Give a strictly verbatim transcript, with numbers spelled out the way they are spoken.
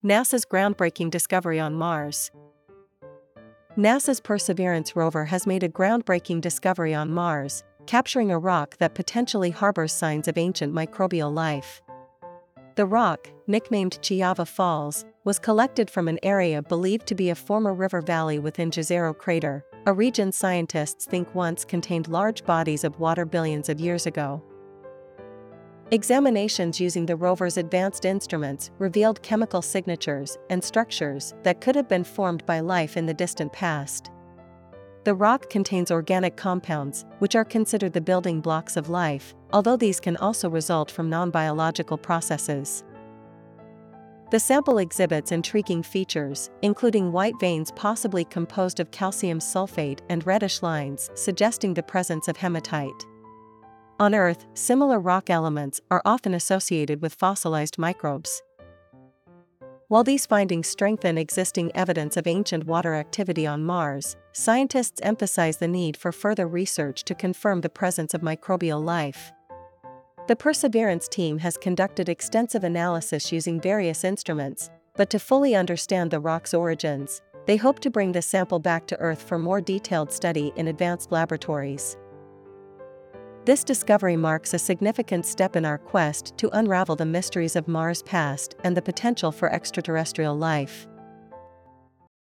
NASA's groundbreaking discovery on Mars. NASA's Perseverance rover has made a groundbreaking discovery on Mars, capturing a rock that potentially harbors signs of ancient microbial life. The rock, nicknamed Chiava Falls, was collected from an area believed to be a former river valley within Jezero crater, a region scientists think once contained large bodies of water billions of years ago. Examinations using the rover's advanced instruments revealed chemical signatures and structures that could have been formed by life in the distant past. The rock contains organic compounds, which are considered the building blocks of life, although these can also result from non-biological processes. The sample exhibits intriguing features, including white veins possibly composed of calcium sulfate and reddish lines suggesting the presence of hematite. On Earth, similar rock elements are often associated with fossilized microbes. While these findings strengthen existing evidence of ancient water activity on Mars, scientists emphasize the need for further research to confirm the presence of microbial life. The Perseverance team has conducted extensive analysis using various instruments, but to fully understand the rock's origins, they hope to bring the sample back to Earth for more detailed study in advanced laboratories. This discovery marks a significant step in our quest to unravel the mysteries of Mars' past and the potential for extraterrestrial life.